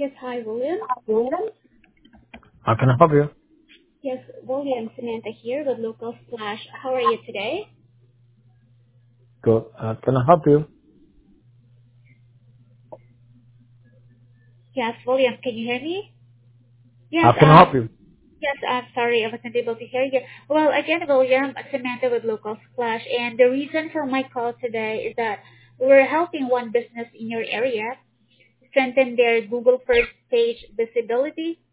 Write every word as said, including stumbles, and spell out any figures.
Yes, hi, William. How can I help you? Yes, William, Samantha here with Local Splash. How are you today? Good. Uh, can I help you? Yes, William, can you hear me? Yes, How can I um, help you? yes, I'm sorry, I wasn't able to hear you. Well, again, William, Samantha with Local Splash, and the reason for my call today is that we're helping one business in your area strengthen their Google first page visibility